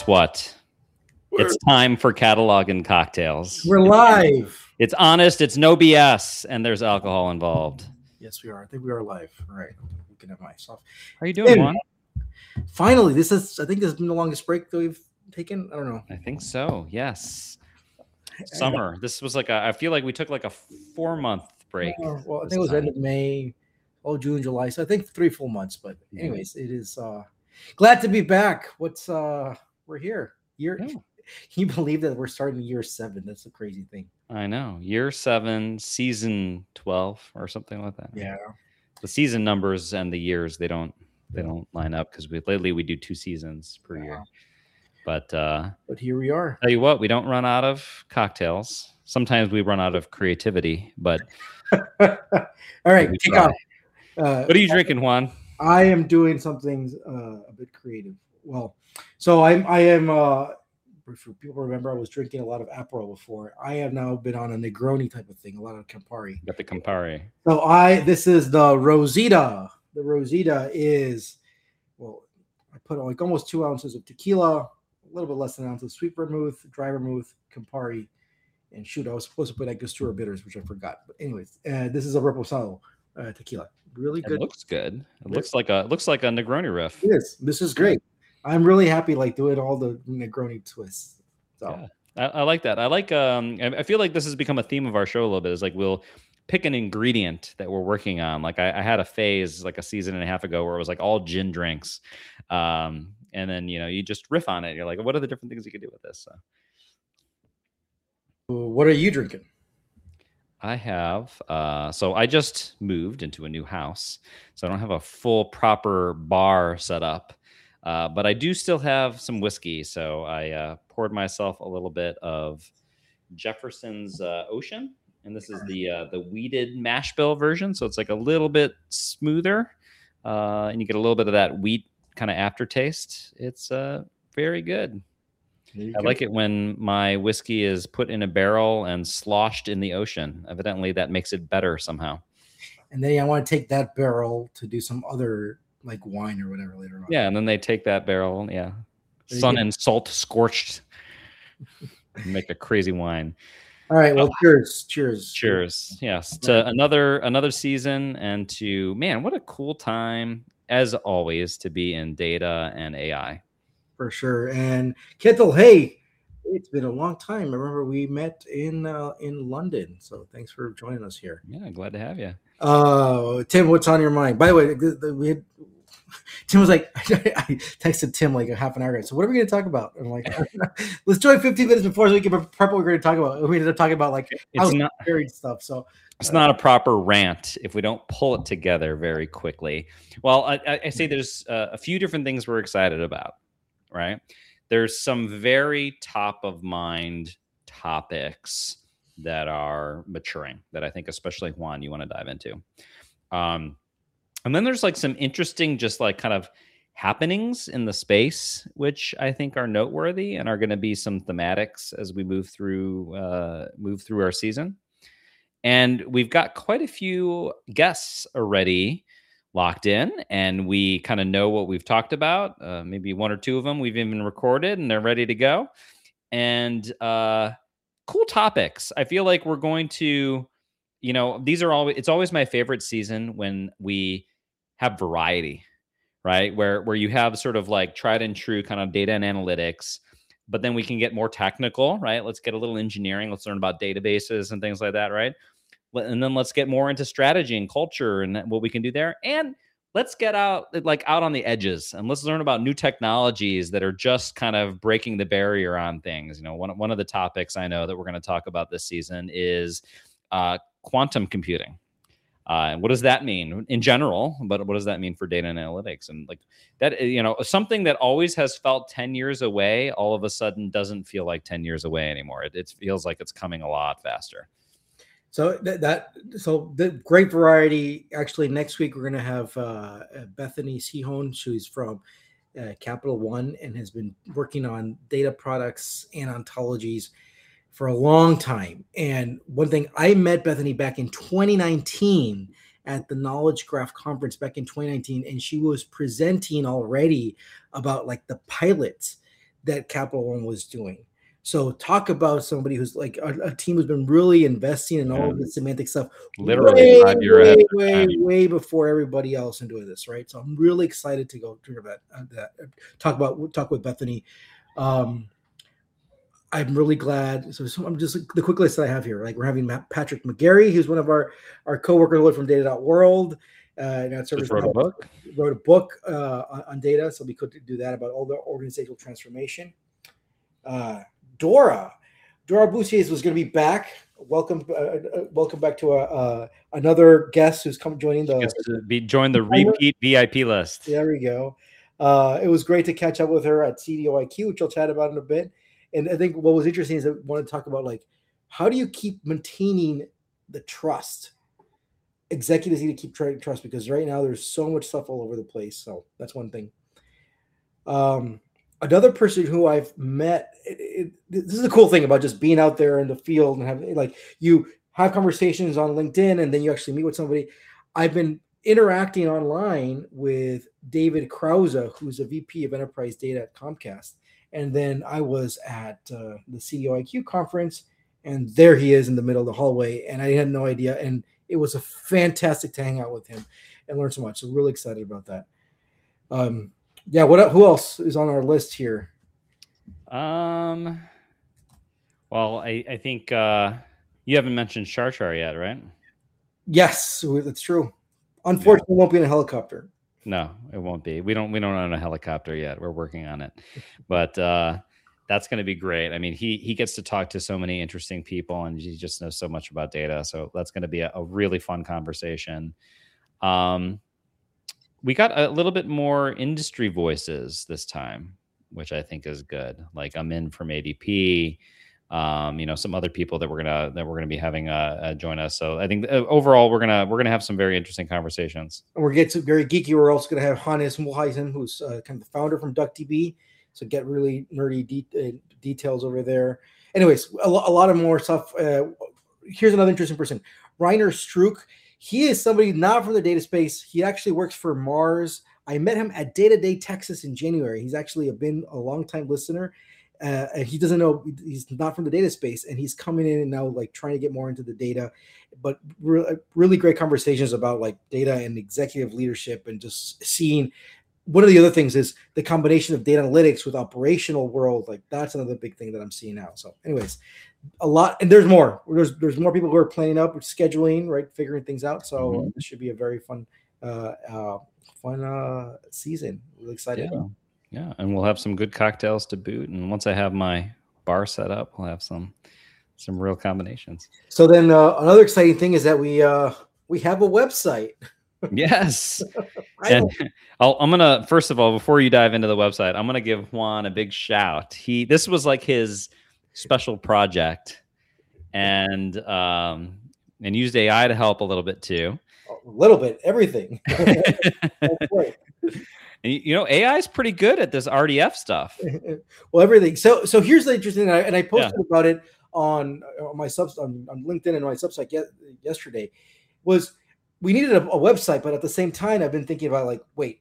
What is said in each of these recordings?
guess what? It's time for Catalog and Cocktails. We're live. It's honest, it's no BS, and there's alcohol involved. Yes, we are. I think we are live. All right. I'm looking at myself. How are you doing, Juan? Finally, I think this has been the longest break that we've taken. I don't know. I think so, yes. Summer. This was I feel like we took like a 4-month break. Well, I think it was end of May, June, July. So I think 3 full months. But anyways, it is glad to be back. We're here. Can you believe that we're starting year 7? That's a crazy thing. I know. Year 7, season 12 or something like that. Yeah. The season numbers and the years, they don't line up because lately we do 2 seasons per year. But here we are. Tell you what, we don't run out of cocktails. Sometimes we run out of creativity, but all right, kick off. What are you drinking, Juan? I am doing something a bit creative. Well, so I am for people remember, I was drinking a lot of Aperol before. I have now been on a Negroni type of thing, a lot of Campari. Got the Campari. So this is the Rosita. The Rosita is, I put like almost 2 ounces of tequila, a little bit less than an ounce of sweet vermouth, dry vermouth, Campari, and shoot, I was supposed to put Angostura bitters, which I forgot. But anyways, this is a Reposado tequila. Really good. It looks good. It looks like a Negroni riff. It is. This is great. I'm really happy, doing all the Negroni twists. So yeah, I like that. I like. I feel like this has become a theme of our show a little bit. Is we'll pick an ingredient that we're working on. I had a phase a season and a half ago where it was all gin drinks, and then you just riff on it. You're like, what are the different things you could do with this? What are you drinking? I have. So I just moved into a new house, so I don't have a full proper bar set up. But I do still have some whiskey, so I poured myself a little bit of Jefferson's Ocean, and this is the wheated mash bill version, so it's a little bit smoother, and you get a little bit of that wheat kind of aftertaste. It's very good. I like it when my whiskey is put in a barrel and sloshed in the ocean. Evidently, that makes it better somehow. And then I want to take that barrel to do some other wine or whatever later on. Yeah, and then they take that barrel, sun and salt scorched, and make a crazy wine. All right, well, cheers. Yes, to another season, and to what a cool time as always to be in data and AI. For sure. And Ketil, hey, it's been a long time. I remember we met in London, so thanks for joining us here. Yeah, glad to have you. Tim, what's on your mind? By the way, Tim was like, I texted Tim a half an hour ago. So what are we going to talk about? I'm like, let's join 15 minutes before so we can prep what we're going to talk about. We ended up talking about it's not varied stuff. So it's not a proper rant if we don't pull it together very quickly. Well, I say there's a few different things we're excited about, right? There's some very top of mind topics that are maturing that I think, especially Juan, you want to dive into. And then there's some interesting, just kind of happenings in the space, which I think are noteworthy and are going to be some thematics as we move through our season. And we've got quite a few guests already locked in, and we kind of know what we've talked about. Maybe 1 or 2 of them we've even recorded, and they're ready to go. And cool topics. I feel like we're going to, it's always my favorite season when we have variety, right? Where you have sort of tried and true kind of data and analytics, but then we can get more technical, right? Let's get a little engineering. Let's learn about databases and things like that, right? And then let's get more into strategy and culture and what we can do there. And let's get out on the edges, and let's learn about new technologies that are just kind of breaking the barrier on things. One of the topics I know that we're going to talk about this season is quantum computing. And what does that mean in general? But what does that mean for data and analytics? And that, something that always has felt 10 years away, all of a sudden doesn't feel like 10 years away anymore. It feels like it's coming a lot faster. So the great variety. Actually, next week we're going to have Bethany Sehon. She's from Capital One and has been working on data products and ontologies for a long time. And one thing, I met Bethany back in 2019 at the Knowledge Graph conference back in 2019, and she was presenting already about like the pilots that Capital One was doing. So talk about somebody who's like a team who's been really investing in all of the semantic stuff, literally 5 year ahead of their time. way before everybody else in doing this, right? So I'm really excited to go through that talk with Bethany. I'm really glad. So I'm just the quick list that I have here. Like we're having Patrick McGarry, who's one of our coworkers from Data.World. Just wrote a book. Wrote a book on data, so we could do that about all the organizational transformation. Dora Bussiers was going to be back. Welcome back to another guest who's joining the repeat VIP list. There we go. It was great to catch up with her at CDOIQ, which I'll chat about in a bit. And I think what was interesting is I want to talk about like how do you keep maintaining the trust? Executives need to keep trying to trust because right now there's so much stuff all over the place. So that's one thing. Another person who I've met, this is a cool thing about just being out there in the field and having like you have conversations on LinkedIn and then you actually meet with somebody. I've been interacting online with David Krause, who's a VP of Enterprise Data at Comcast. And then I was at the CDOIQ conference, and there he is in the middle of the hallway, and I had no idea. And it was a fantastic to hang out with him and learn so much. So really excited about that. Who else is on our list here? Well, I think you haven't mentioned Charchar yet, right? Yes, that's true. Unfortunately, it won't be in a helicopter. No, it won't be. We don't own a helicopter yet. We're working on it, but that's going to be great. I mean, he gets to talk to so many interesting people, and he just knows so much about data. So that's going to be a really fun conversation. We got a little bit more industry voices this time, which I think is good. Like Amin from ADP. Some other people that we're gonna be having join us. So I think overall we're gonna have some very interesting conversations. And we're getting very geeky. We're also gonna have Hannes Mulheisen, who's kind of the founder from DuckDB. So get really nerdy details over there. Anyways, a lot of more stuff. Here's another interesting person, Rainer Struck. He is somebody not from the data space. He actually works for Mars. I met him at Data Day Texas in January. He's actually been a long-time listener. He doesn't know, he's not from the data space, and he's coming in and now like trying to get more into the data, but really great conversations about like data and executive leadership and just seeing. One of the other things is the combination of data analytics with operational world. Like that's another big thing that I'm seeing now. So anyways, a lot, and there's more. There's more people who are planning up, scheduling, right, figuring things out. So this should be a very fun season. Really excited. Yeah, and we'll have some good cocktails to boot. And once I have my bar set up, we'll have some real combinations. So then another exciting thing is that we have a website. Yes. And I'm gonna, first of all, before you dive into the website, I'm gonna give Juan a big shout. This was like his special project, and used AI to help a little bit too. A little bit, everything. And AI is pretty good at this RDF stuff. Well, everything. So here's the interesting thing, and I posted about it on my on LinkedIn and my Substack yesterday. Was we needed a website, but at the same time, I've been thinking about like, wait,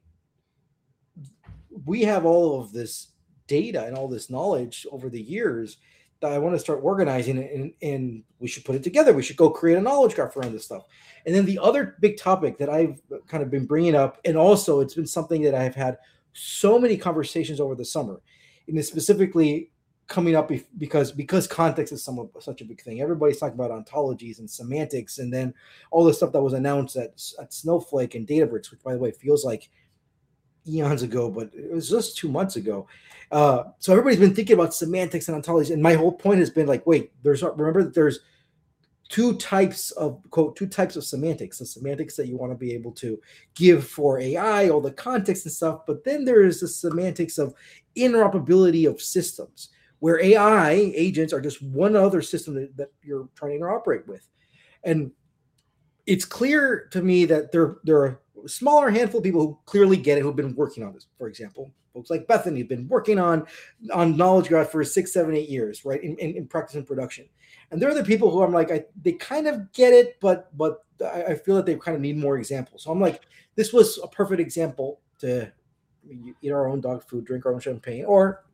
we have all of this data and all this knowledge over the years that I want to start organizing it, and we should put it together. We should go create a knowledge graph around this stuff. And then the other big topic that I've kind of been bringing up, and also it's been something that I've had so many conversations over the summer, and it's specifically coming up because context is such a big thing. Everybody's talking about ontologies and semantics, and then all the stuff that was announced at Snowflake and Databricks, which by the way feels like eons ago, but it was just 2 months ago. So everybody's been thinking about semantics and ontologies, and my whole point has been like, wait, remember that there's two types of semantics: the semantics that you want to be able to give for AI, all the context and stuff, but then there is the semantics of interoperability of systems, where AI agents are just one other system that you're trying to interoperate with. And it's clear to me that there are a smaller handful of people who clearly get it, who've been working on this. For example, folks like Bethany have been working on knowledge graph for 6, 7, 8 years, right, in practice and production. And there are the people who I'm like, they kind of get it, but I feel that they kind of need more examples. So I'm like, this was a perfect example to eat our own dog food, drink our own champagne, or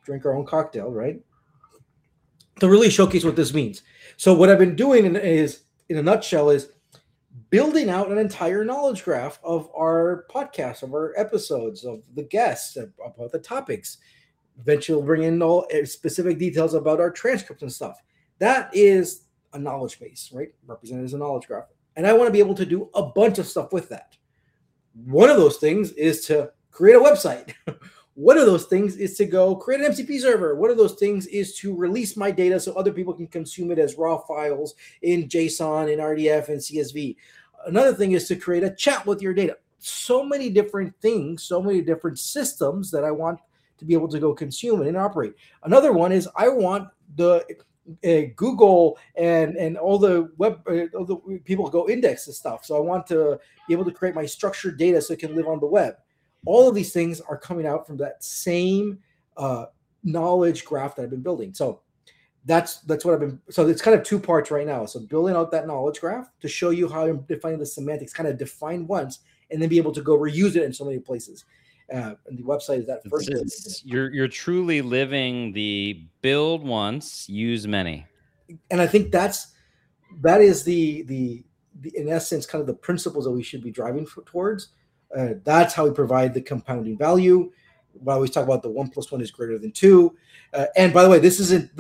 drink our own cocktail, right? To really showcase what this means. So what I've been doing is, in a nutshell, is building out an entire knowledge graph of our podcast, of our episodes, of the guests, about the topics. Eventually, we'll bring in all specific details about our transcripts and stuff. That is a knowledge base, right? Represented as a knowledge graph. And I want to be able to do a bunch of stuff with that. One of those things is to create a website. One of those things is to go create an MCP server. One of those things is to release my data so other people can consume it as raw files in JSON, in RDF, and CSV. Another thing is to create a chat with your data. So many different things, so many different systems that I want to be able to go consume and operate. Another one is I want the Google and all the web, all the people go index this stuff. So I want to be able to create my structured data so it can live on the web. All of these things are coming out from that same knowledge graph that I've been building. So that's what I've been. So it's kind of two parts right now. So building out that knowledge graph to show you how I'm defining the semantics, kind of define once, and then be able to go reuse it in so many places. And the website is that first. You're truly living the build once, use many. And I think that is the in essence kind of the principles that we should be driving towards. That's how we provide the compounding value. We always talk about the 1 + 1 is greater than 2. And by the way, this isn't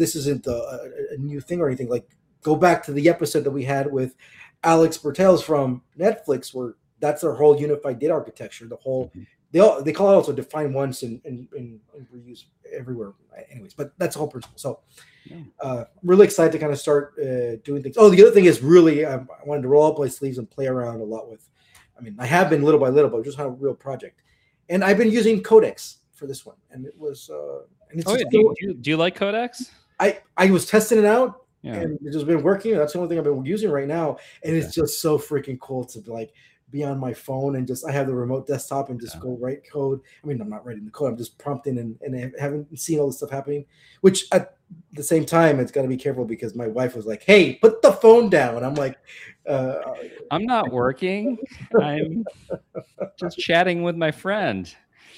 a new thing or anything. Like, go back to the episode that we had with Alex Bertels from Netflix, where that's their whole unified data architecture. The whole they call it also define once and reuse everywhere. Anyways, but that's the whole principle. So really excited to kind of start doing things. Oh, the other thing is really I wanted to roll up my sleeves and play around a lot with. I mean, I have been little by little, but just had a real project. And I've been using Codex for this one. And it was and it's do you like Codex? I was testing it out and it's just been working. That's the only thing I've been using right now. And it's just so freaking cool to like be on my phone and just I have the remote desktop and just go write code. I mean, I'm not writing the code, I'm just prompting and I haven't seen all this stuff happening, which at the same time it's got to be careful because my wife was like, hey, put the phone down. I'm like, I'm not working. I'm just chatting with my friend.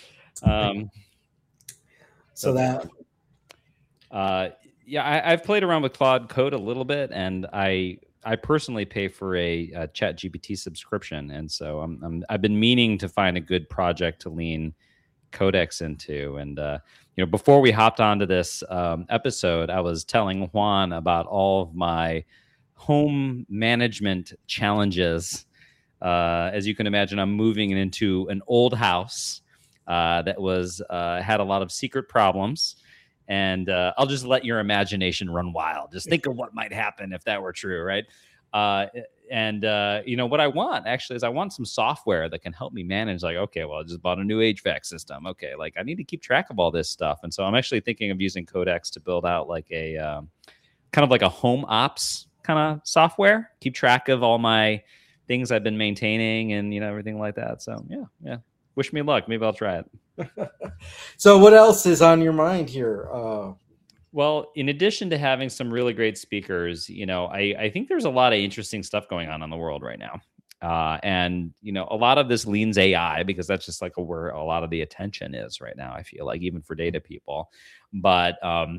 I've played around with Claude Code a little bit, and I personally pay for a ChatGPT subscription, and so I've been meaning to find a good project to lean Codex into. And before we hopped onto this episode, I was telling Juan about all of my home management challenges. As you can imagine, I'm moving into an old house that was had a lot of secret problems. And I'll just let your imagination run wild. Just think of what might happen if that were true, right? What I want actually is I want some software that can help me manage. Like, okay, well, I just bought a new HVAC system. Okay, like I need to keep track of all this stuff. And so I'm actually thinking of using Codex to build out like a kind of like a home ops kind of software. Keep track of all my things I've been maintaining and everything like that. So yeah. Wish me luck. Maybe I'll try it. So what else is on your mind here? Well, in addition to having some really great speakers, I think there's a lot of interesting stuff going on in the world right now. And a lot of this leans AI because that's just like where a lot of the attention is right now, I feel like, even for data people. But,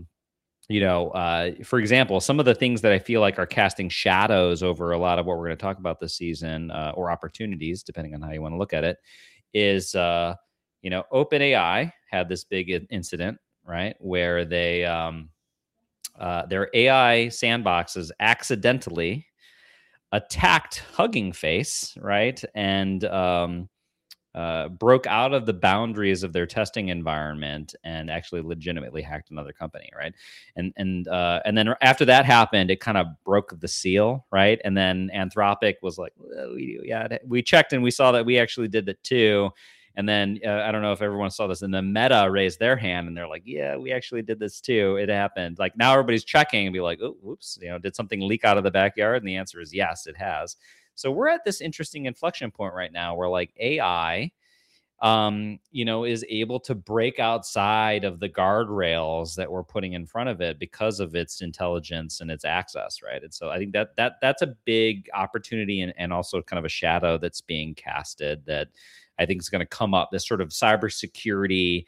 for example, some of the things that I feel like are casting shadows over a lot of what we're going to talk about this season or opportunities, depending on how you want to look at it, is, OpenAI had this big incident, right, where they their AI sandboxes accidentally attacked Hugging Face, right, and broke out of the boundaries of their testing environment and actually legitimately hacked another company, right? And then after that happened, it kind of broke the seal, right? And then Anthropic was like, we checked and we saw that we actually did that too. And then I don't know if everyone saw this, and then Meta raised their hand and they're like, yeah, we actually did this too. It happened. Like now everybody's checking and be like, oh, whoops, did something leak out of the backyard? And the answer is yes, it has. So we're at this interesting inflection point right now where like AI, is able to break outside of the guardrails that we're putting in front of it because of its intelligence and its access, right? And so I think that's a big opportunity and also kind of a shadow that's being casted that I think is going to come up. This sort of cybersecurity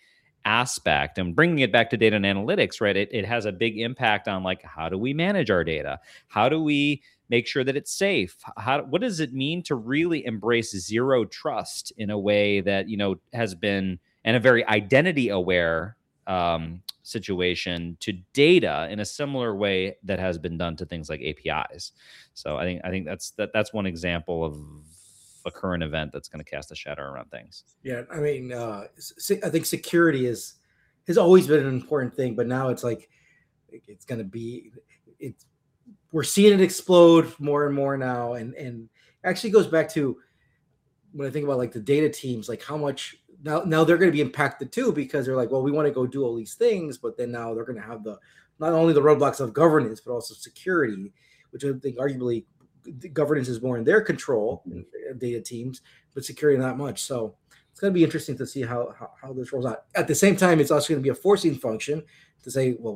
aspect. And bringing it back to data and analytics, right? It has a big impact on like, how do we manage our data? How do we make sure that it's safe? What does it mean to really embrace zero trust in a way that, has been, and a very identity aware situation to data in a similar way that has been done to things like APIs. So I think that's one example of a current event that's going to cast a shadow around things. Yeah, I mean, I think security has always been an important thing, but now it's like it's going to be we're seeing it explode more and more now, and actually goes back to when I think about like the data teams, like how much now they're going to be impacted too, because they're like, well, we want to go do all these things, but then now they're going to have not only the roadblocks of governance, but also security, which I think arguably the governance is more in their control, data teams, but security not much. So it's going to be interesting to see how this rolls out. At the same time, it's also going to be a forcing function to say, well,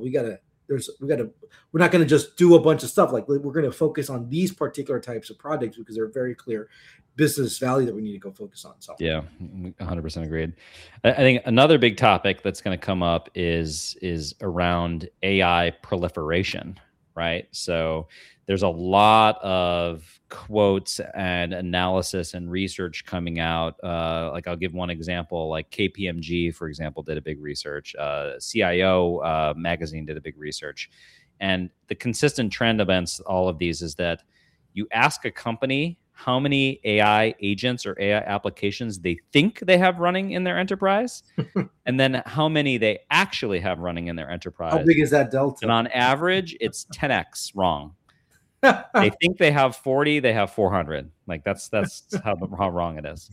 we're not going to just do a bunch of stuff. Like, we're going to focus on these particular types of projects because they're very clear business value that we need to go focus on. So yeah, 100% agreed. I think another big topic that's going to come up is around AI proliferation, right? So there's a lot of quotes and analysis and research coming out. Like, I'll give one example. Like KPMG, for example, did a big research. CIO magazine did a big research, and the consistent trend against all of these is that you ask a company how many AI agents or AI applications they think they have running in their enterprise, and then how many they actually have running in their enterprise. How big is that delta? And on average, it's 10x wrong. They think they have 40, they have 400. Like, that's how wrong it is.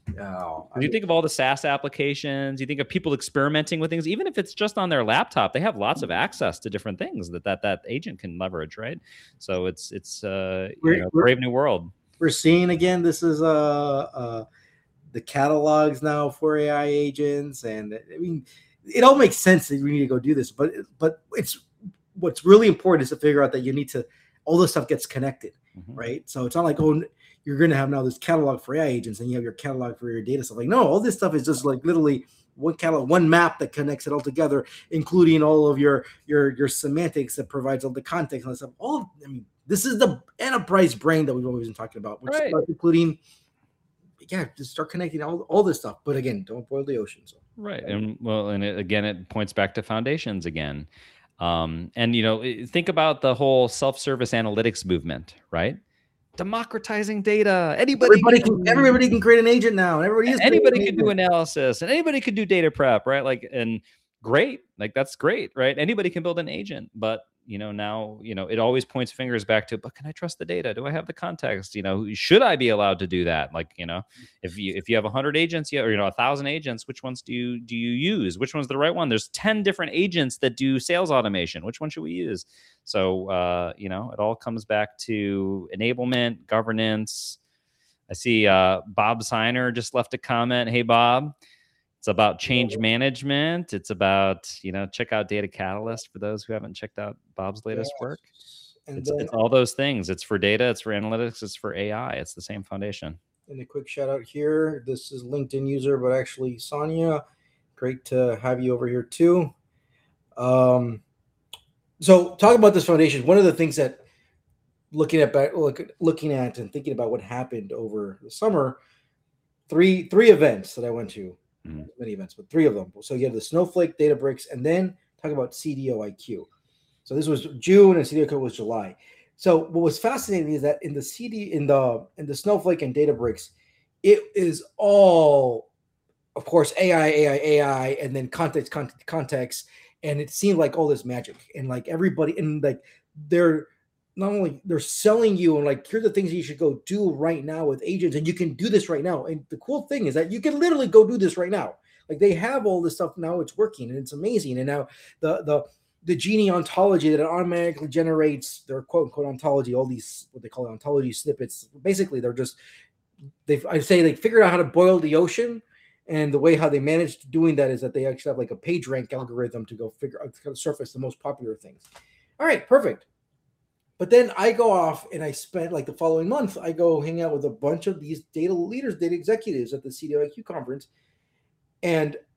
You think of all the SaaS applications, you think of people experimenting with things, even if it's just on their laptop, they have lots of access to different things that agent can leverage, right? So it's brave new world. We're seeing again, this is the catalogs now for AI agents, and I mean, it all makes sense that we need to go do this, but it's what's really important is to figure out that you need to, all this stuff gets connected, right? So it's not like, oh, you're going to have now this catalog for AI agents and you have your catalog for your data stuff. Like, no, all this stuff is just like literally one catalog, one map that connects it all together, including all of your semantics that provides all the context and stuff. This is the enterprise brain that we've always been talking about, which right. Including, just start connecting all this stuff. But again, don't boil the ocean. So. Right. And it points back to foundations again. And think about the whole self-service analytics movement, right? Democratizing data. Everybody can create an agent now. Anybody can do analysis, and anybody can do data prep, right? Like, and great, like that's great, right? Anybody can build an agent, but now it always points fingers back to, but can I trust the data? Do I have the context? Should I be allowed to do that? Like, if you have 100 agents, or 1,000 agents, which ones do you use? Which one's the right one? There's 10 different agents that do sales automation. Which one should we use? So it all comes back to enablement, governance. I see Bob Signer just left a comment. Hey, Bob. It's about change management. It's about, check out Data Catalyst for those who haven't checked out Bob's latest work. It's all those things. It's for data, it's for analytics, it's for AI. It's the same foundation. And a quick shout out here. This is LinkedIn user, but actually Sonia, great to have you over here too. So talking about this foundation, one of the things that looking at and thinking about what happened over the summer, three events that I went to. Many events, but three of them. So you have the Snowflake, Databricks, and then talk about CDO IQ. So this was June and CDO IQ was July. So what was fascinating is that in the Snowflake and Databricks, it is all, of course, AI, and then context, and it seemed like all this magic, and like everybody, and like they're selling you and like, here's the things you should go do right now with agents, and you can do this right now. And the cool thing is that you can literally go do this right now. Like, they have all this stuff now, it's working and it's amazing. And now the Genie ontology that it automatically generates their quote unquote ontology, all these what they call ontology snippets. Basically, they figured out how to boil the ocean. And the way how they managed doing that is that they actually have like a page rank algorithm to go figure out, to surface the most popular things. All right, perfect. But then I go off and I spent like the following month, I go hang out with a bunch of these data leaders, data executives at the CDO IQ conference. And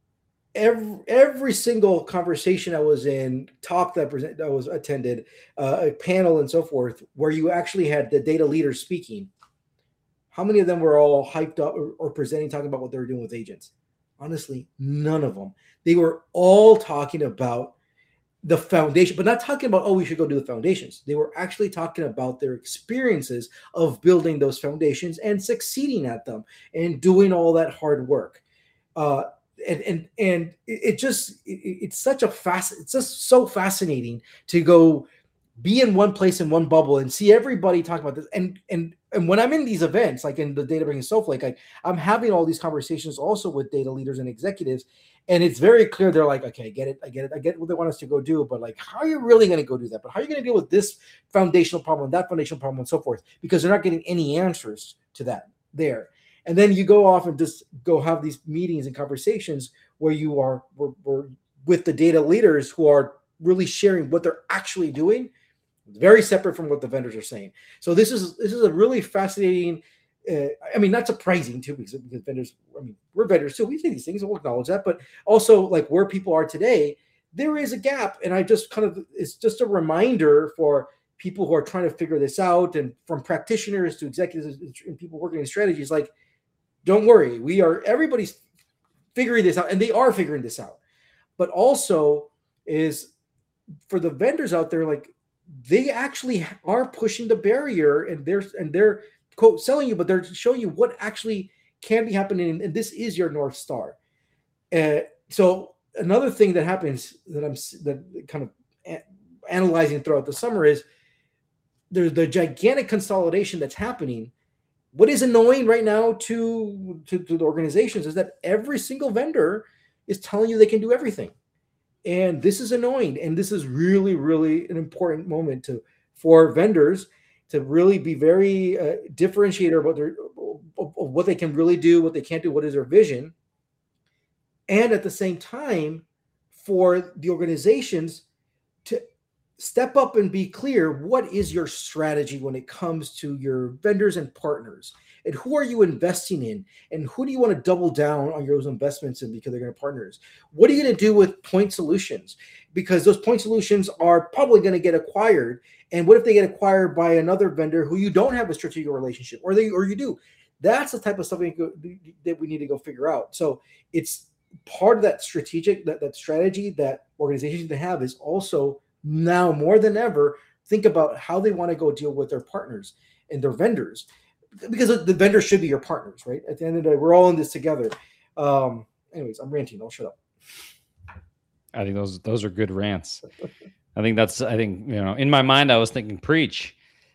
every single conversation I was in, talk that was attended, a panel and so forth, where you actually had the data leaders speaking, how many of them were all hyped up or presenting, talking about what they were doing with agents? Honestly, none of them. They were all talking about the foundation, but not talking about, oh, we should go do the foundations. They were actually talking about their experiences of building those foundations and succeeding at them and doing all that hard work. Uh, and it just it's such a it's just so fascinating to go be in one place in one bubble and see everybody talk about this. And when I'm in these events, like in the Databricks and Snowflake, I'm having all these conversations also with data leaders and executives, and it's very clear they're like, okay, I get what they want us to go do, but like, how are you really going to go do that? But how are you going to deal with this foundational problem, that foundational problem, and so forth? Because they're not getting any answers to that there. And then you go off and just go have these meetings and conversations where you are we're with the data leaders who are really sharing what they're actually doing, very separate from what the vendors are saying. So this is a really fascinating. I mean, not surprising too, because vendors. I mean, we're vendors too. We say these things, and we'll acknowledge that. But also, like where people are today, there is a gap, and I just kind of it's just a reminder for people who are trying to figure this out, and from practitioners to executives and people working in strategies, like, don't worry, everybody's figuring this out, and they are figuring this out. But also is for the vendors out there, like they actually are pushing the barrier, and they're quote selling you, but they're showing you what actually can be happening, and this is your North Star. So another thing that happens that kind of analyzing throughout the summer is there's the gigantic consolidation that's happening. What is annoying right now to the organizations is that every single vendor is telling you they can do everything. And this is annoying. And this is really, really an important moment for vendors to really be very differentiator about what they can really do, what they can't do, what is their vision. And at the same time, for the organizations to step up and be clear, what is your strategy when it comes to your vendors and partners? And who are you investing in? And who do you want to double down on those investments in because they're going to partners? What are you going to do with point solutions? Because those point solutions are probably going to get acquired. And what if they get acquired by another vendor who you don't have a strategic relationship, or you do? That's the type of stuff that we need to go figure out. So it's part of that that strategy that organizations to have is also now more than ever think about how they want to go deal with their partners and their vendors, because the vendors should be your partners, right? At the end of the day, we're all in this together. Anyways, I'm ranting. I'll shut up. I think those are good rants. I think in my mind I was thinking preach.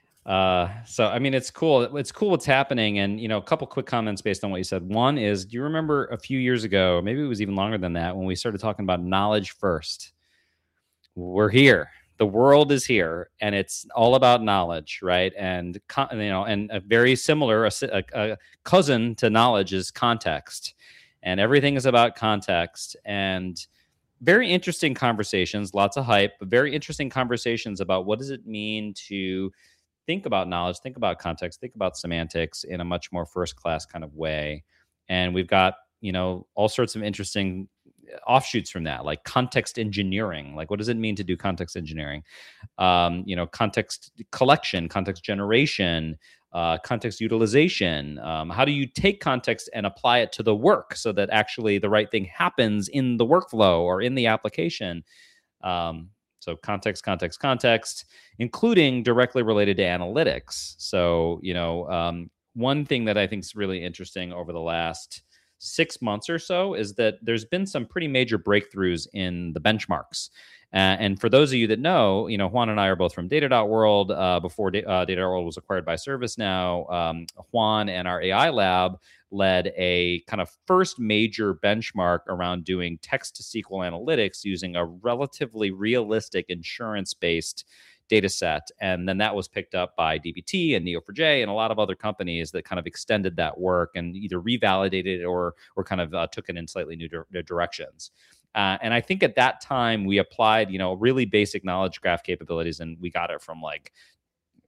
So I mean, it's cool. It's cool what's happening. And a couple quick comments based on what you said. One is, do you remember a few years ago, maybe it was even longer than that, when we started talking about knowledge first? We're here. The world is here, and it's all about knowledge, right? And and a very similar, a cousin to knowledge is context, and everything is about context. And very interesting conversations, lots of hype, but very interesting conversations about what does it mean to think about knowledge, think about context, think about semantics in a much more first-class kind of way. And we've got all sorts of interesting offshoots from that, like context engineering. Like, what does it mean to do context engineering? Context collection, context generation, context utilization. How do you take context and apply it to the work so that actually the right thing happens in the workflow or in the application? So context, including directly related to analytics. So, one thing that I think is really interesting over the last 6 months or so is that there's been some pretty major breakthroughs in the benchmarks. And for those of you that know, Juan and I are both from Data.World. Before Data.World was acquired by ServiceNow, Juan and our AI lab led a kind of first major benchmark around doing text-to-SQL analytics using a relatively realistic insurance-based data set. And then that was picked up by DBT and Neo4j and a lot of other companies that kind of extended that work and either revalidated it or kind of took it in slightly new directions. And I think at that time we applied, really basic knowledge graph capabilities, and we got it from like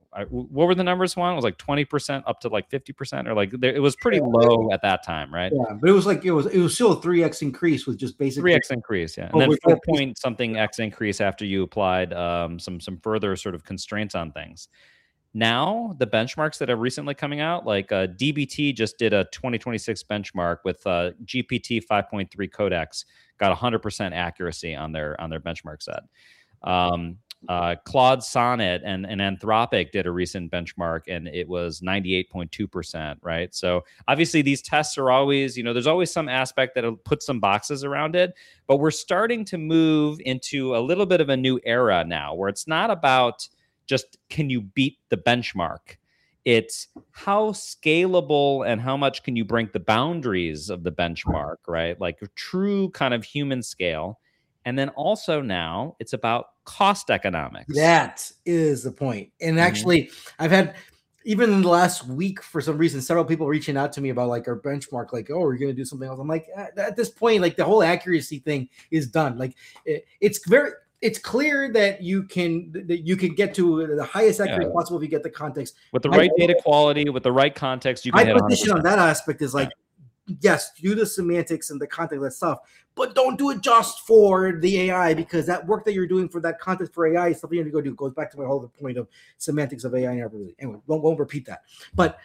what were the numbers? One it was like 20% up to like 50%, or like it was pretty low at that time, right? Yeah, but it was like it was still a 3x increase with just basically 3x increase, yeah, and then 4 point something x increase after you applied some further sort of constraints on things. Now the benchmarks that are recently coming out, like DBT just did a 2026 benchmark with GPT 5.3 codex, got 100% accuracy on their benchmark set. Claude Sonnet and Anthropic did a recent benchmark, and it was 98.2%, right? So obviously these tests are always, there's always some aspect that'll put some boxes around it, but we're starting to move into a little bit of a new era now where it's not about just can you beat the benchmark? It's how scalable and how much can you break the boundaries of the benchmark, right? Like a true kind of human scale. And then also now it's about cost economics. That is the point. And actually, I've had, even in the last week, for some reason, several people reaching out to me about like our benchmark, like, oh, we're going to do something else. I'm like, at this point, like the whole accuracy thing is done. Like it's clear that you can get to the highest accuracy possible if you get the context. With the right data quality, with the right context, you can hit 100%. My position on that aspect is like, yes, do the semantics and the context, that stuff, but don't do it just for the AI, because that work that you're doing for that context for AI is something you have to go do. It goes back to my whole point of semantics of AI and everything. Anyway, won't repeat that. But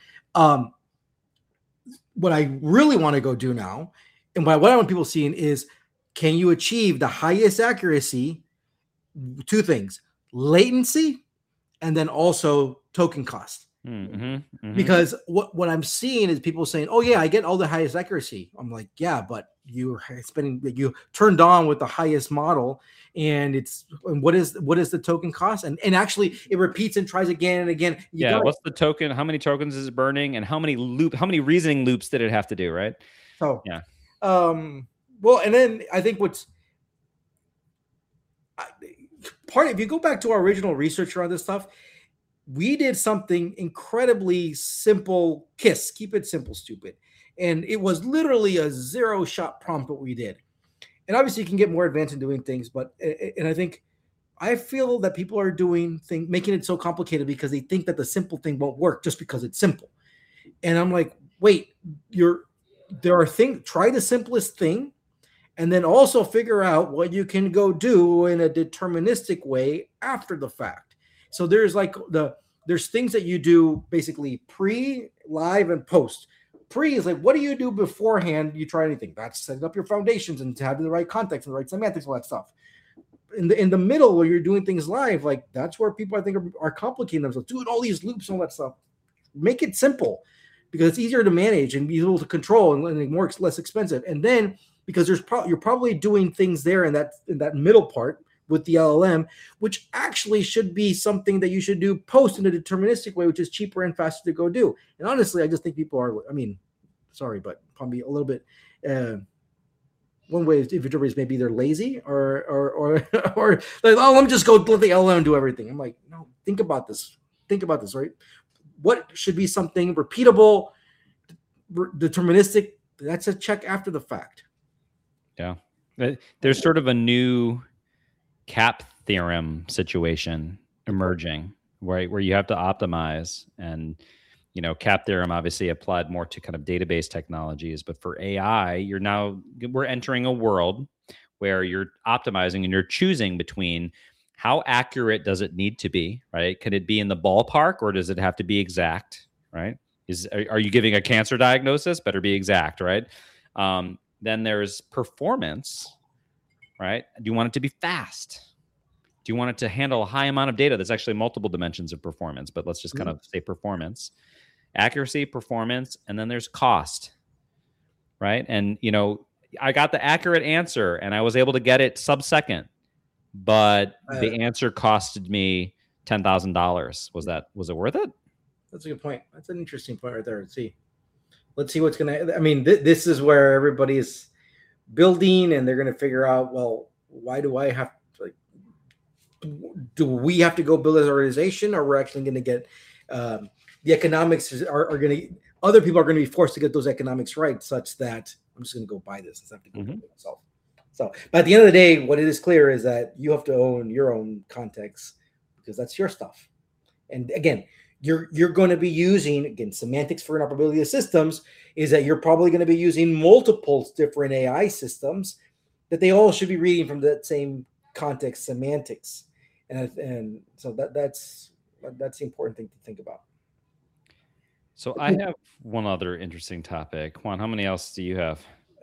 what I really want to go do now, and what I want people seeing is, can you achieve the highest accuracy? Two things: latency, and then also token cost. Because what I'm seeing is people saying, "Oh yeah, I get all the highest accuracy." I'm like, "Yeah, but you turned on with the highest model, and what is the token cost?" And actually, it repeats and tries again and again. What's the token? How many tokens is it burning, and how many reasoning loops did it have to do? Right. So yeah. Well, and then I think if you go back to our original research around this stuff, we did something incredibly simple. KISS, keep it simple, stupid. And it was literally a 0-shot prompt what we did. And obviously you can get more advanced in doing things, but I feel that people are making it so complicated because they think that the simple thing won't work just because it's simple. And I'm like, wait, try the simplest thing, and then also figure out what you can go do in a deterministic way after the fact. So there's there's things that you do basically pre, live, and post. Pre is like, what do you do beforehand you try anything? That's setting up your foundations and to have the right context and the right semantics, all that stuff. In the middle, where you're doing things live, like that's where people I think are complicating themselves, doing all these loops and all that stuff. Make it simple, because it's easier to manage and be able to control and less expensive. And then because you're probably doing things there in that middle part with the LLM, which actually should be something that you should do post in a deterministic way, which is cheaper and faster to go do. And honestly, I just think people are, sorry, but probably a little bit, one way if interpreters maybe they're lazy or like, oh, let me just go let the LLM do everything. I'm like, no, think about this, right? What should be something repeatable, deterministic? That's a check after the fact. Yeah. There's sort of a new CAP theorem situation emerging, right, where you have to optimize. And CAP theorem obviously applied more to kind of database technologies, but for AI, we're entering a world where you're optimizing and you're choosing between how accurate does it need to be, right? Can it be in the ballpark, or does it have to be exact, right? Are you giving a cancer diagnosis? Better be exact, right? Then there's performance, right? Do you want it to be fast? Do you want it to handle a high amount of data? There's actually multiple dimensions of performance, but let's just kind of say performance, accuracy, performance, and then there's cost, right? And, I got the accurate answer and I was able to get it sub-second, but the answer costed me $10,000. Was it worth it? That's a good point. That's an interesting point right there. Let's see what's going to, this is where everybody's building and they're going to figure out, well, why do I have to, do we have to go build an organization, or we're actually going to get, the economics are going to, other people are going to be forced to get those economics right, such that I'm just going to go buy this instead of to go build it myself. So, but at the end of the day, what it is clear is that you have to own your own context, because that's your stuff. And again, you're going to be using, again, semantics for interoperability of systems is that you're probably going to be using multiple different AI systems that they all should be reading from that same context semantics. And so that's the important thing to think about. So I have one other interesting topic. Juan, how many else do you have?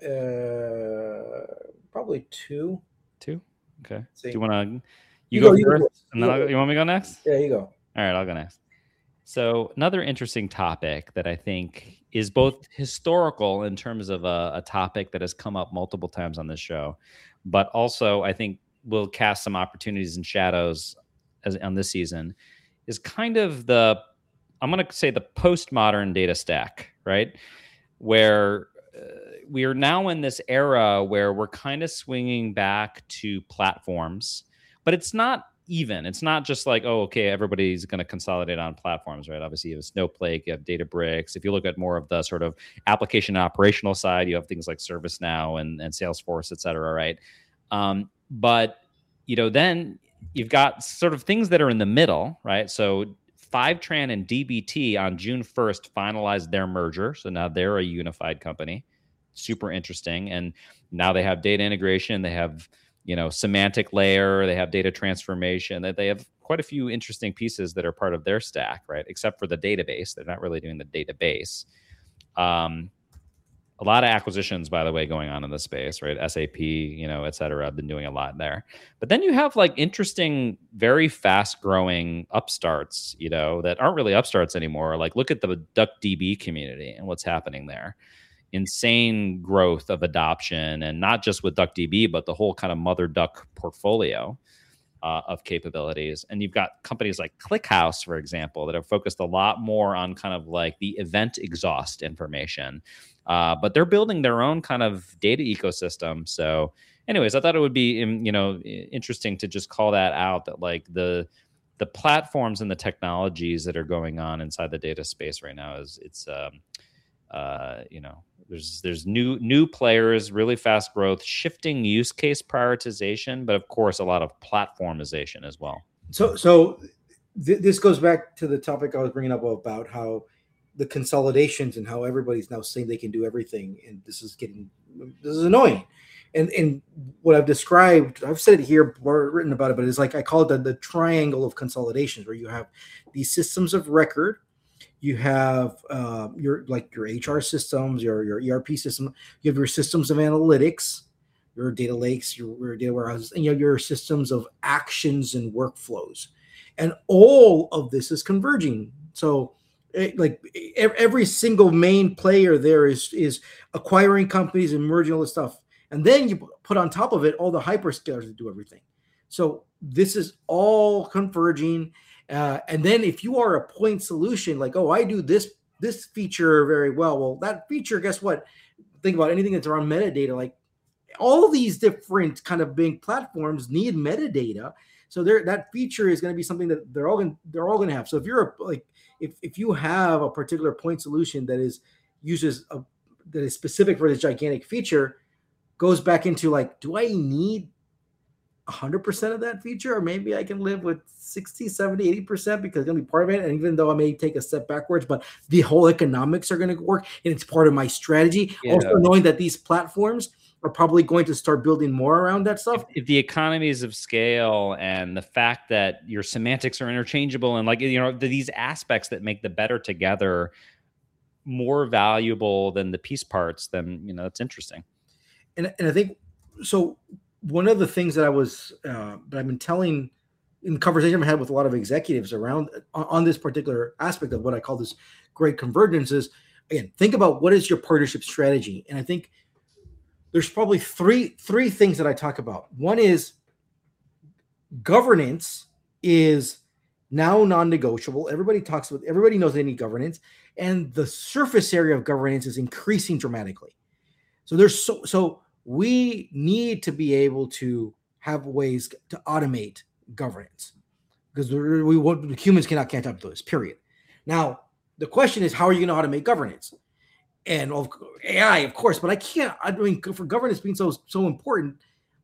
Probably two. Two? Okay. See. Do you want to You go go first? And then you want me to go next? Yeah, you go. All right, I'll go next. So another interesting topic that I think is both historical in terms of a topic that has come up multiple times on this show, but also I think will cast some opportunities and shadows on this season, is kind of I'm going to say the postmodern data stack, right? Where we are now in this era where we're kind of swinging back to platforms, but it's not even. It's not just like, oh, okay, everybody's going to consolidate on platforms, right? Obviously, you have Snowflake, you have Databricks. If you look at more of the sort of application and operational side, you have things like ServiceNow and Salesforce, et cetera, right? But, then you've got sort of things that are in the middle, right? So Fivetran and DBT on June 1st finalized their merger. So now they're a unified company. Super interesting. And now they have data integration. They have, semantic layer. They have data transformation. That they have quite a few interesting pieces that are part of their stack, right? Except for the database. They're not really doing the database. A lot of acquisitions, by the way, going on in the space, right? SAP, et cetera. I've been doing a lot there. But then you have like interesting, very fast growing upstarts, that aren't really upstarts anymore. Like look at the DuckDB community and what's happening there. Insane growth of adoption, and not just with DuckDB, but the whole kind of Mother Duck portfolio of capabilities. And you've got companies like ClickHouse, for example, that have focused a lot more on kind of like the event exhaust information. But they're building their own kind of data ecosystem. So anyways, I thought it would be, interesting to just call that out, that like the platforms and the technologies that are going on inside the data space right now there's new players, really fast growth, shifting use case prioritization, but of course a lot of platformization as well. So this goes back to the topic I was bringing up about how the consolidations and how everybody's now saying they can do everything, and this is annoying. And what I've described, I've said it here or written about it, but it's like I call it the triangle of consolidations, where you have these systems of record. You have your HR systems, your ERP system. You have your systems of analytics, your data lakes, your data warehouses, and you have your systems of actions and workflows. And all of this is converging. So every single main player there is acquiring companies and merging all this stuff. And then you put on top of it all the hyperscalers that do everything. So this is all converging. And then if you are a point solution, like, oh, I do this feature very well. That feature, guess what? Think about anything that's around metadata. Like all these different kind of big platforms need metadata. So that feature is going to be something that they're all going to have. So if you're if you have a particular point solution that is specific for this gigantic feature, goes back into like, do I need 100% of that feature, or maybe I can live with 60, 70, 80% because it's going to be part of it. And even though I may take a step backwards, but the whole economics are going to work and it's part of my strategy. Yeah. Also knowing that these platforms are probably going to start building more around that stuff. If the economies of scale and the fact that your semantics are interchangeable and these aspects that make the better together more valuable than the piece parts, then, that's interesting. And I think, so one of the things that I've been telling in conversation I had with a lot of executives around on this particular aspect of what I call this great convergence is, again, think about what is your partnership strategy. And I think there's probably three things that I talk about. One is governance is now non-negotiable. Everybody knows they need governance, and the surface area of governance is increasing dramatically. So we need to be able to have ways to automate governance, because humans cannot catch up to this, period. Now, the question is, how are you going to automate governance? And AI, of course, but I can't. I mean, for governance being so important,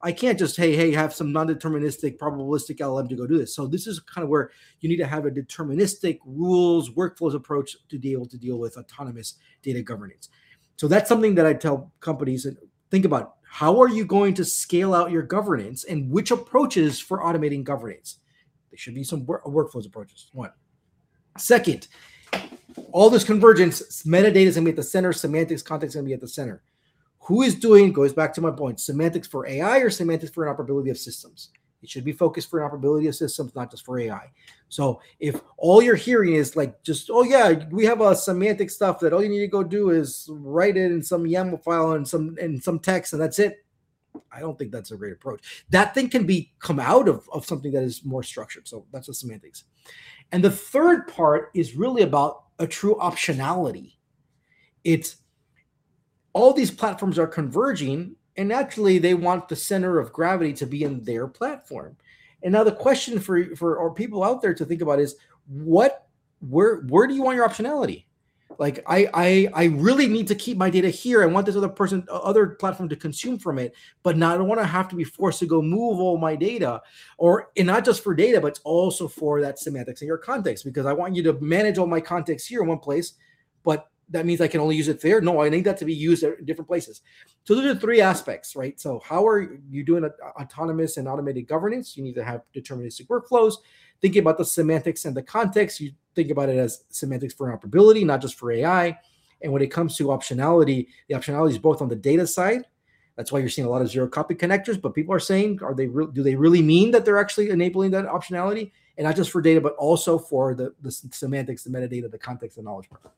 I can't just, hey, have some non-deterministic probabilistic LLM to go do this. So this is kind of where you need to have a deterministic rules, workflows approach to be able to deal with autonomous data governance. So that's something that I tell companies, and think about how are you going to scale out your governance and which approaches for automating governance. There should be some workflows approaches. One. Second, all this convergence, metadata is going to be at the center, semantics, context is going to be at the center. Who is doing, goes back to my point, semantics for AI or semantics for interoperability of systems? It should be focused for interoperability of systems, not just for AI. So if all you're hearing is like just, oh yeah, we have a semantic stuff that all you need to go do is write it in some YAML file and some text and that's it, I don't think that's a great approach. That thing can come out of something that is more structured. So that's the semantics. And the third part is really about a true optionality. It's all these platforms are converging, and naturally they want the center of gravity to be in their platform. And now the question for our people out there to think about is where do you want your optionality? Like I really need to keep my data here. I want this other platform to consume from it, but now I don't want to have to be forced to go move all my data, and not just for data, but it's also for that semantics in your context, because I want you to manage all my context here in one place, but that means I can only use it there. No, I need that to be used at different places. So those are three aspects, right? So how are you doing autonomous and automated governance? You need to have deterministic workflows. Thinking about the semantics and the context, you think about it as semantics for interoperability, not just for AI. And when it comes to optionality, the optionality is both on the data side. That's why you're seeing a lot of zero copy connectors, but people are saying, do they really mean that they're actually enabling that optionality? And not just for data, but also for the semantics, the metadata, the context, the knowledge part.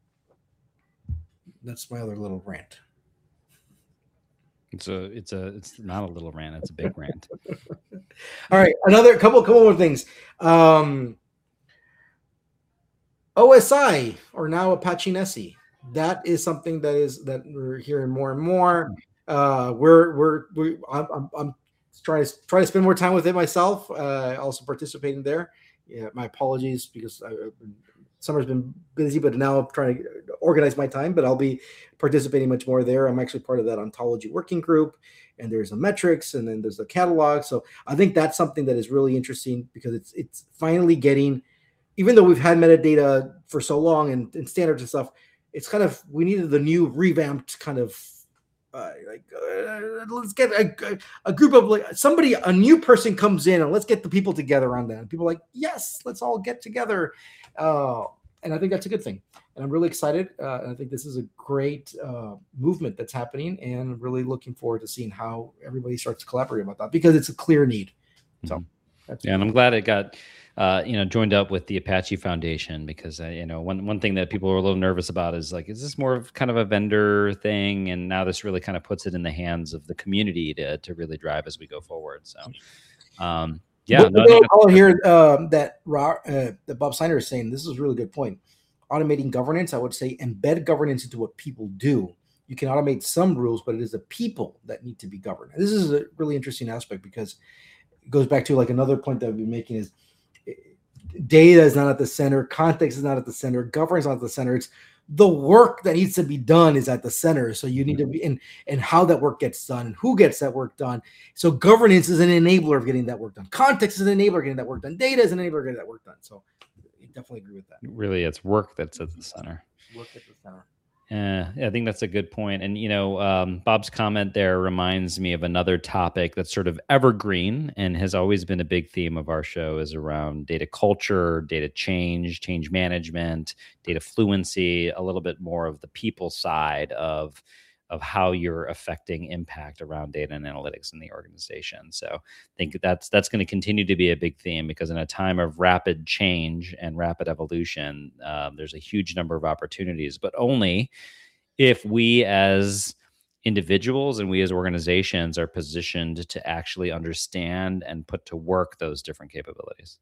That's my other little rant. It's not a little rant, it's a big rant. All right, another couple more things. OSI, or now Apache Nessie, that is something that we're hearing more and more. I'm trying to spend more time with it myself. Also participating there. Yeah, my apologies because summer's been busy, but now I'm trying to organize my time, but I'll be participating much more there. I'm actually part of that ontology working group, and there's a metrics, and then there's the catalog. So I think that's something that is really interesting because it's finally getting, even though we've had metadata for so long and standards and stuff, it's kind of, we needed the new revamped kind of let's get a group of a new person comes in and let's get the people together on that. And people are like, yes, let's all get together. And I think that's a good thing. And I'm really excited. And I think this is a great movement that's happening, and I'm really looking forward to seeing how everybody starts to collaborate about that because it's a clear need. So, and I'm glad it got joined up with the Apache Foundation, because one thing that people were a little nervous about is like, is this more of kind of a vendor thing? And now this really kind of puts it in the hands of the community to really drive as we go forward. So, I'll hear that Bob Steiner is saying. This is a really good point. Automating governance, I would say, embed governance into what people do. You can automate some rules, but it is the people that need to be governed. And this is a really interesting aspect because it goes back to like another point that I've been making is data is not at the center, context is not at the center, governance is not at the center. It's the work that needs to be done is at the center. So you need to be and how that work gets done and who gets that work done. So governance is an enabler of getting that work done. Context is an enabler of getting that work done. Data is an enabler of getting that work done. So I definitely agree with that. Really, it's work that's at the center. Work at the center. I think that's a good point. And, Bob's comment there reminds me of another topic that's sort of evergreen and has always been a big theme of our show, is around data culture, data change management, data fluency, a little bit more of the people side of how you're affecting impact around data and analytics in the organization. So I think that's going to continue to be a big theme, because in a time of rapid change and rapid evolution, there's a huge number of opportunities, but only if we as individuals and we as organizations are positioned to actually understand and put to work those different capabilities.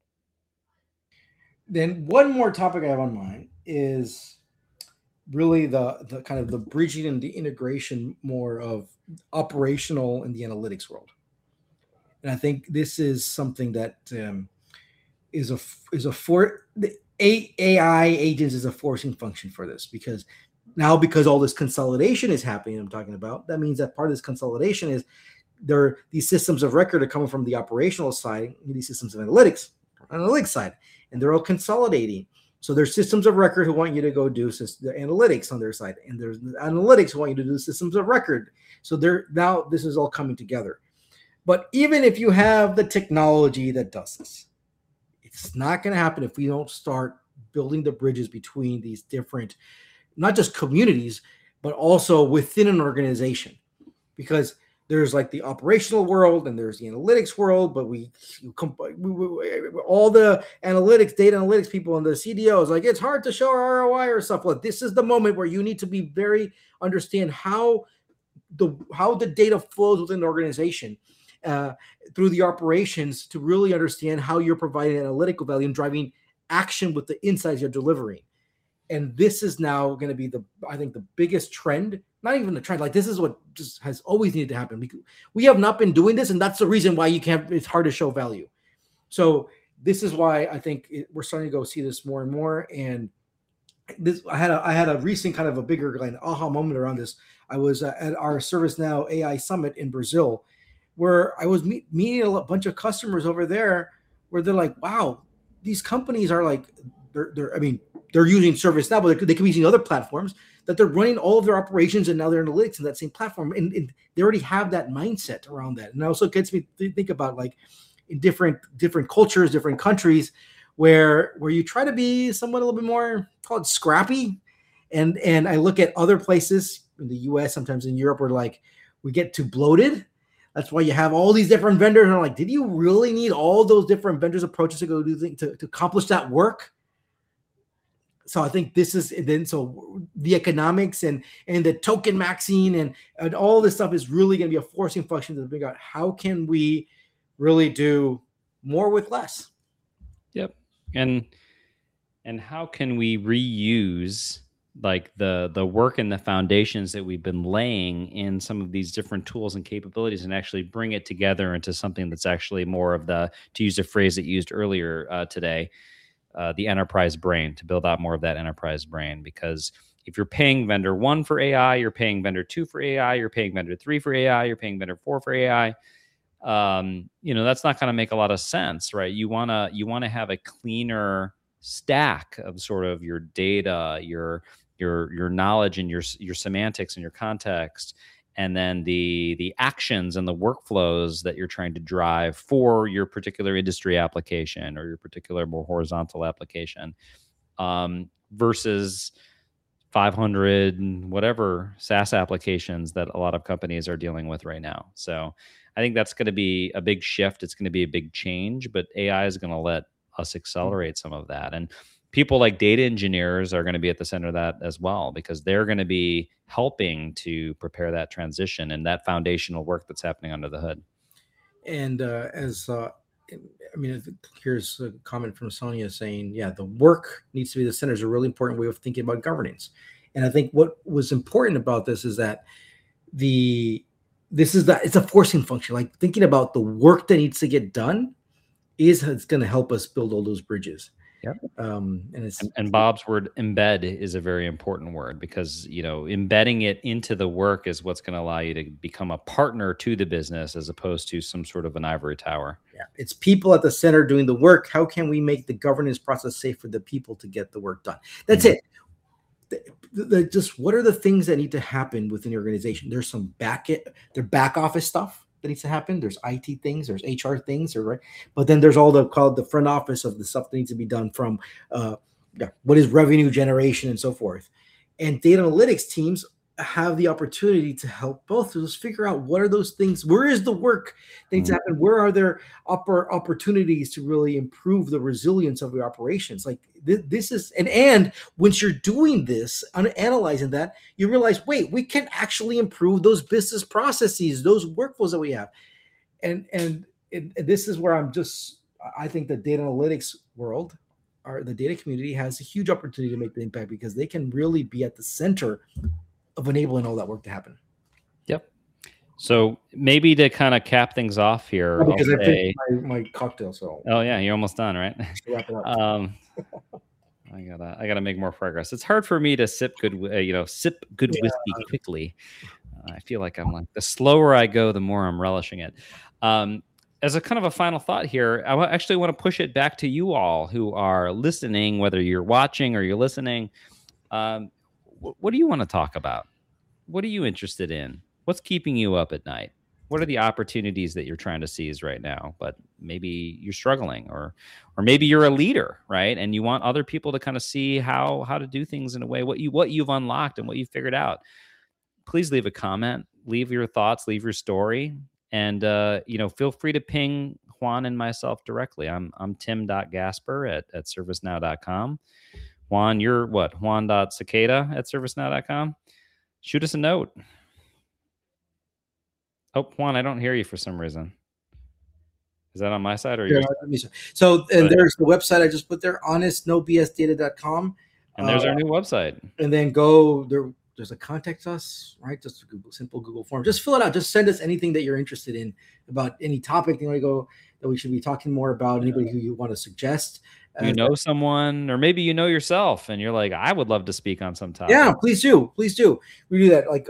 Then one more topic I have on mind is really the kind of the bridging and the integration more of operational in the analytics world. And I think this is something that is the AI agents is a forcing function for this, because all this consolidation is happening, I'm talking about, that means that part of this consolidation is these systems of record are coming from the operational side, these systems of analytics side, and they're all consolidating. So there's systems of record who want you to go do the analytics on their side, and there's analytics who want you to do systems of record. So now this is all coming together. But even if you have the technology that does this, it's not going to happen if we don't start building the bridges between these different, not just communities, but also within an organization. Because there's like the operational world and there's the analytics world, but all the data analytics people and the CDOs, like, it's hard to show ROI or stuff. Like, this is the moment where you need to be understand how the data flows within the organization through the operations to really understand how you're providing analytical value and driving action with the insights you're delivering. And this is now going to be I think the biggest trend, not even the trend, like this is what just has always needed to happen. We have not been doing this, and that's the reason why it's hard to show value. So this is why I think we're starting to go see this more and more. And I had a recent kind of a bigger aha moment around this. I was at our ServiceNow AI Summit in Brazil, where I was meeting a bunch of customers over there, where they're like, wow, these companies are like, they're using ServiceNow, but they could be using other platforms, that they're running all of their operations and now their analytics in that same platform. And they already have that mindset around that. And it also gets me to think about, like, in different cultures, different countries, where you try to be somewhat a little bit more, call it scrappy. And I look at other places in the US, sometimes in Europe, where like we get too bloated. That's why you have all these different vendors. And I'm like, did you really need all those different vendors' approaches to go do things to accomplish that work? So I think this is so the economics and the token maxing and all this stuff is really going to be a forcing function to figure out how can we really do more with less. Yep. And how can we reuse like the work and the foundations that we've been laying in some of these different tools and capabilities and actually bring it together into something that's actually more of to use a phrase that you used earlier today, the enterprise brain, to build out more of that enterprise brain. Because if you're paying vendor 1 for AI, you're paying vendor 2 for AI, you're paying vendor 3 for AI, you're paying vendor 4 for AI, that's not going to make a lot of sense, right? You want to have a cleaner stack of sort of your data, your knowledge and your semantics and your context, and then the actions and the workflows that you're trying to drive for your particular industry application or your particular more horizontal application, versus 500 whatever SaaS applications that a lot of companies are dealing with right now. So I think that's going to be a big shift. It's going to be a big change, but AI is going to let us accelerate some of that. And people like data engineers are going to be at the center of that as well, because they're going to be helping to prepare that transition and that foundational work that's happening under the hood. And here's a comment from Sonia saying, yeah, the work needs to be the center is a really important way of thinking about governance. And I think what was important about this is that it's a forcing function. Like, thinking about the work that needs to get done it's going to help us build all those bridges. Yep. And Bob's word embed is a very important word, because embedding it into the work is what's going to allow you to become a partner to the business as opposed to some sort of an ivory tower. Yeah, it's people at the center doing the work. How can we make the governance process safe for the people to get the work done? That's it. Just what are the things that need to happen within the organization? There's some back office stuff that needs to happen. There's IT things, there's HR things, right? But then there's all the front office of the stuff that needs to be done from what is revenue generation and so forth. And data analytics teams have the opportunity to help both of us figure out what are those things, where is the work that needs to happen, where are there opportunities to really improve the resilience of your operations. Like this is, and once you're doing this, analyzing that, you realize, wait, we can actually improve those business processes, those workflows that we have. And this is where I think the data analytics world, or the data community, has a huge opportunity to make the impact, because they can really be at the center of enabling all that work to happen. Yep. So maybe to kind of cap things off here, because I finished my cocktail. So yeah, you're almost done, right? Wrap it up. I gotta make more progress. It's hard for me to sip good whiskey quickly. I feel like I'm like the slower I go, the more I'm relishing it. As a kind of a final thought here, I actually want to push it back to you all who are listening, whether you're watching or you're listening. What do you want to talk about? What are you interested in? What's keeping you up at night? What are the opportunities that you're trying to seize right now, but maybe you're struggling, or maybe you're a leader, right? And you want other people to kind of see how to do things in a way, what you've unlocked and what you figured out. Please leave a comment, leave your thoughts, leave your story, and feel free to ping Juan and myself directly. I'm tim.gasper at servicenow.com. Juan, you're what? Juan.cicada at servicenow.com. Shoot us a note. Oh, Juan, I don't hear you for some reason. Is that on my side or yours? So, and there's the website I just put there, honestnobsdata.com. And there's our new website. And then go there. There's a contact us, right? Just a simple Google form. Just fill it out. Just send us anything that you're interested in about any topic that we should be talking more about. Anybody who you want to suggest. You know someone, or maybe you know yourself, and you're like, I would love to speak on some topic. Yeah, please do. We do that. Like,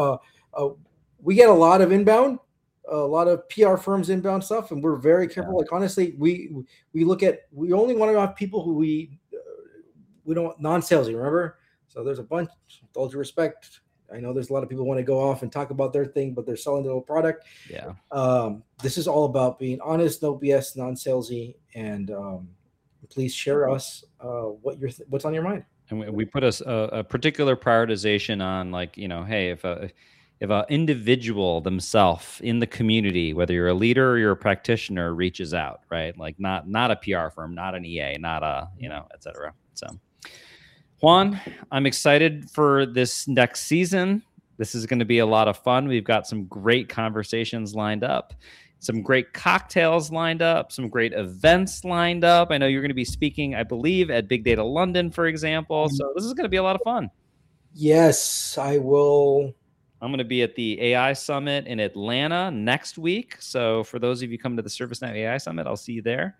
we get a lot of inbound, a lot of PR firms inbound stuff, and we're very careful. Yeah. Like, honestly, we only want to have people who we don't non-salesy. Remember, so there's a bunch. With all due respect, I know there's a lot of people who want to go off and talk about their thing, but they're selling their product. Yeah. This is all about being honest, no BS, non-salesy, and please share us what's on your mind. And we put a particular prioritization on, like, hey, if an individual themselves in the community, whether you're a leader or you're a practitioner, reaches out, right? Like not a PR firm, not an EA, not a, et cetera. So Juan, I'm excited for this next season. This is going to be a lot of fun. We've got some great conversations lined up, some great cocktails lined up, some great events lined up. I know you're going to be speaking, I believe, at Big Data London, for example. So this is going to be a lot of fun. Yes, I will. I'm going to be at the AI Summit in Atlanta next week. So for those of you coming to the ServiceNow AI Summit, I'll see you there.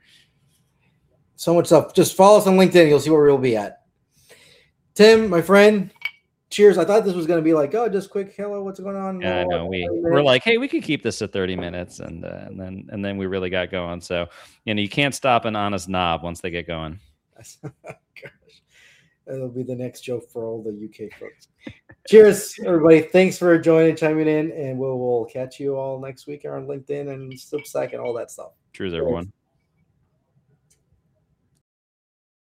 So much stuff. Just follow us on LinkedIn. You'll see where we'll be at. Tim, my friend, cheers. I thought this was going to be like, oh, just quick, hello, what's going on? Yeah, I know. We're like, hey, we could keep this at 30 minutes, and then we really got going. So, you can't stop an honest knob once they get going. Gosh, that'll be the next joke for all the UK folks. Cheers, everybody. Thanks for chiming in, and we'll catch you all next week on LinkedIn and Substack and all that stuff. Cheers, everyone.